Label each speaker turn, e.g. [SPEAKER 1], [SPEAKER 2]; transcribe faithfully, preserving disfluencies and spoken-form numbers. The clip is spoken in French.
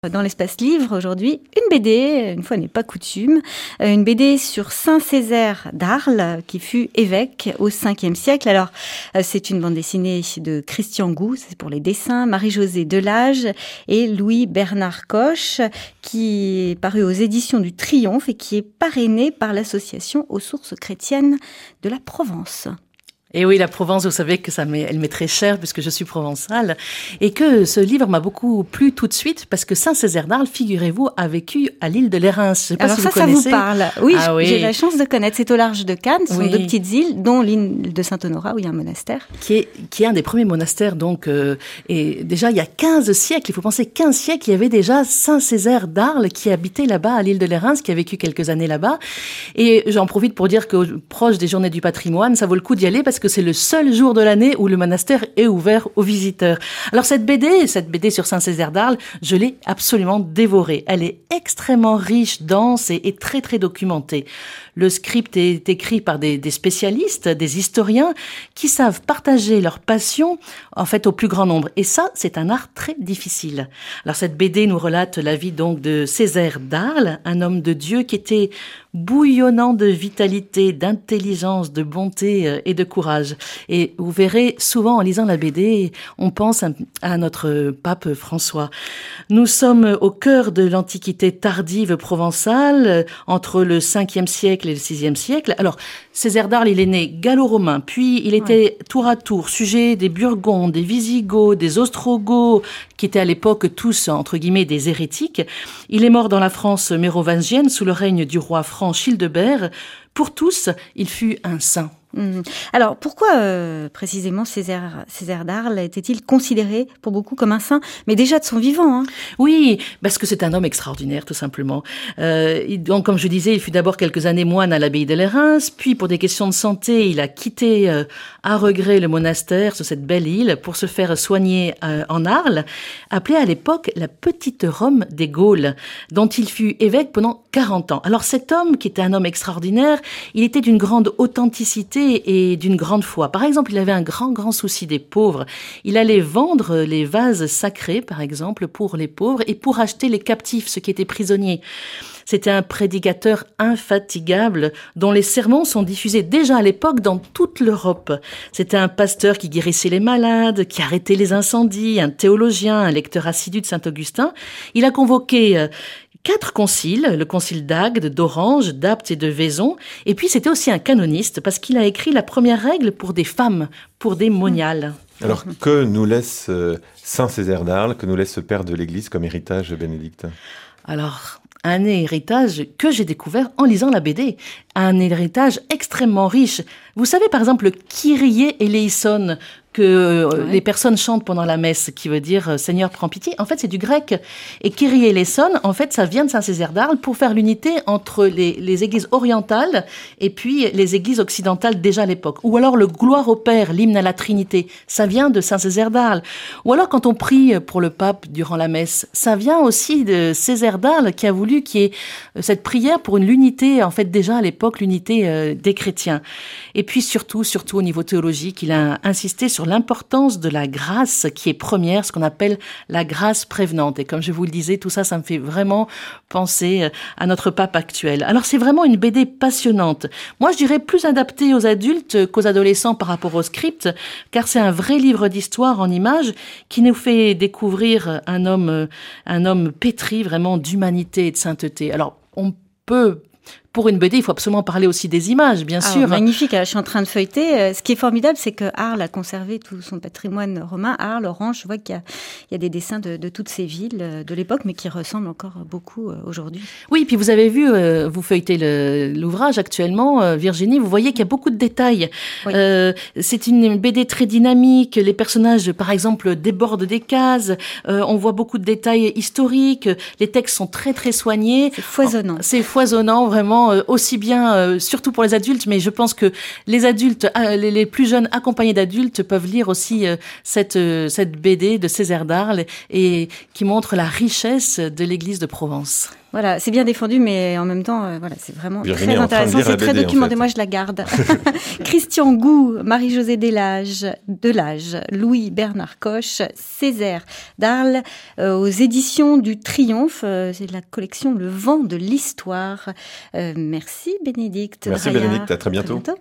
[SPEAKER 1] Dans l'espace livre, aujourd'hui, une B D, une fois n'est pas coutume, une B D sur Saint Césaire d'Arles, qui fut évêque au cinquième siècle. Alors, c'est une bande dessinée de Christian Gou, c'est pour les dessins, Marie-Josée Delage et Louis-Bernard Coche, qui est paru aux éditions du Triomphe et qui est parrainé par l'association aux sources chrétiennes de la Provence.
[SPEAKER 2] Et oui, la Provence, vous savez que ça m'est, elle m'est très chère puisque je suis provençale et que ce livre m'a beaucoup plu tout de suite parce que Saint Césaire d'Arles, figurez-vous, a vécu à l'île de Lérins. Je sais pas
[SPEAKER 1] Alors
[SPEAKER 2] si
[SPEAKER 1] ça,
[SPEAKER 2] vous connaissez.
[SPEAKER 1] ça vous parle. Oui,
[SPEAKER 2] ah, oui.
[SPEAKER 1] J'ai la chance de connaître. C'est au large de Cannes. Ce sont
[SPEAKER 2] oui.
[SPEAKER 1] deux petites îles, dont l'île de Saint-Honorat où il y a un monastère.
[SPEAKER 2] Qui est, qui est un des premiers monastères, donc, euh, et déjà il y a quinze siècles, il faut penser quinze siècles, il y avait déjà Saint Césaire d'Arles qui habitait là-bas à l'île de Lérins, qui a vécu quelques années là-bas. Et j'en profite pour dire que proche des Journées du patrimoine, ça vaut le coup d'y aller parce que c'est le seul jour jour de l'année où le monastère est ouvert aux visiteurs. Alors cette B D, cette B D sur Saint Césaire d'Arles, je l'ai absolument dévorée. Elle est extrêmement riche, dense et, et très très documentée. Le script est écrit par des, des spécialistes, des historiens qui savent partager leur passion en fait au plus grand nombre. Et ça, c'est un art très difficile. Alors cette B D nous relate la vie donc de Césaire d'Arles, un homme de Dieu qui était bouillonnant de vitalité, d'intelligence, de bonté et de courage. Et vous verrez, souvent en lisant la B D, on pense à notre pape François. Nous sommes au cœur de l'Antiquité tardive provençale, entre le cinquième siècle et le sixième siècle. Alors, Césaire d'Arles, il est né gallo-romain, puis il était ouais. tour à tour sujet des Burgondes, des Visigoths, des Ostrogoths, qui étaient à l'époque tous, entre guillemets, des hérétiques. Il est mort dans la France mérovingienne sous le règne du roi franc Childebert. Pour tous, il fut un saint.
[SPEAKER 1] Mmh. Alors, pourquoi euh, précisément Césaire, Césaire d'Arles était-il considéré pour beaucoup comme un saint, mais déjà de son vivant hein?
[SPEAKER 2] Oui, parce que c'est un homme extraordinaire, tout simplement. Euh, donc, comme je disais, il fut d'abord quelques années moine à l'abbaye de Lérins, puis pour des questions de santé, il a quitté euh, à regret le monastère sur cette belle île pour se faire soigner euh, en Arles, appelée à l'époque la Petite Rome des Gaules, dont il fut évêque pendant quarante ans. Alors cet homme, qui était un homme extraordinaire, il était d'une grande authenticité et d'une grande foi. Par exemple, il avait un grand, grand souci des pauvres. Il allait vendre les vases sacrés, par exemple, pour les pauvres et pour acheter les captifs, ceux qui étaient prisonniers. C'était un prédicateur infatigable dont les sermons sont diffusés déjà à l'époque dans toute l'Europe. C'était un pasteur qui guérissait les malades, qui arrêtait les incendies, un théologien, un lecteur assidu de Saint-Augustin. Il a convoqué quatre conciles, le concile d'Agde, d'Orange, d'Apt et de Vaison. Et puis c'était aussi un canoniste parce qu'il a écrit la première règle pour des femmes, pour des moniales.
[SPEAKER 3] Alors que nous laisse euh, Saint Césaire d'Arles, que nous laisse ce père de l'Église comme héritage, Bénédicte ?
[SPEAKER 2] Alors, un héritage que j'ai découvert en lisant la B D. Un héritage extrêmement riche. Vous savez, par exemple, le Kyrie eleison que ouais. les personnes chantent pendant la messe, qui veut dire euh, « Seigneur, prends pitié ». En fait, c'est du grec. Et Kyrie eleison, en fait, ça vient de Saint Césaire d'Arles pour faire l'unité entre les, les églises orientales et puis les églises occidentales déjà à l'époque. Ou alors le Gloire au Père, l'hymne à la Trinité, ça vient de Saint Césaire d'Arles. Ou alors quand on prie pour le pape durant la messe, ça vient aussi de Césaire d'Arles qui a voulu qu'il y ait cette prière pour une l'unité, en fait déjà à l'époque, l'unité euh, des chrétiens. Et puis surtout, surtout au niveau théologique, il a insisté sur l'importance de la grâce qui est première, ce qu'on appelle la grâce prévenante. Et comme je vous le disais, tout ça, ça me fait vraiment penser à notre pape actuel. Alors c'est vraiment une B D passionnante. Moi, je dirais plus adaptée aux adultes qu'aux adolescents par rapport au script, car c'est un vrai livre d'histoire en images qui nous fait découvrir un homme, un homme pétri vraiment d'humanité et de sainteté. Alors, on peut... Pour une B D, il faut absolument parler aussi des images, bien
[SPEAKER 1] ah,
[SPEAKER 2] sûr.
[SPEAKER 1] Magnifique, je suis en train de feuilleter. Ce qui est formidable, c'est que Arles a conservé tout son patrimoine romain. Arles, Orange, je vois qu'il y a, il y a des dessins de, de toutes ces villes de l'époque, mais qui ressemblent encore beaucoup aujourd'hui.
[SPEAKER 2] Oui, puis vous avez vu, euh, vous feuilletez le, l'ouvrage actuellement, euh, Virginie, vous voyez qu'il y a beaucoup de détails. Oui. Euh, c'est une B D très dynamique. Les personnages, par exemple, débordent des cases. Euh, on voit beaucoup de détails historiques. Les textes sont très, très soignés.
[SPEAKER 1] C'est foisonnant.
[SPEAKER 2] C'est foisonnant, vraiment. Aussi bien, euh, surtout pour les adultes, mais je pense que les adultes, euh, les, les plus jeunes accompagnés d'adultes peuvent lire aussi euh, cette, euh, cette B D de Césaire d'Arles et qui montre la richesse de l'Église de Provence.
[SPEAKER 1] Voilà, c'est bien défendu, mais en même temps, euh, voilà, c'est vraiment
[SPEAKER 3] Virginie
[SPEAKER 1] très intéressant, c'est très
[SPEAKER 3] B D,
[SPEAKER 1] documenté.
[SPEAKER 3] en fait.
[SPEAKER 1] Moi, je la garde. Christian Gou, Marie-Josée Delage, Delage, Louis Bernard Coche, Césaire d'Arles, euh, aux éditions du Triomphe. Euh, c'est la collection Le Vent de l'Histoire. Euh, merci Bénédicte.
[SPEAKER 3] Merci
[SPEAKER 1] Braillard.
[SPEAKER 3] Bénédicte, à très bientôt.
[SPEAKER 1] À très bientôt.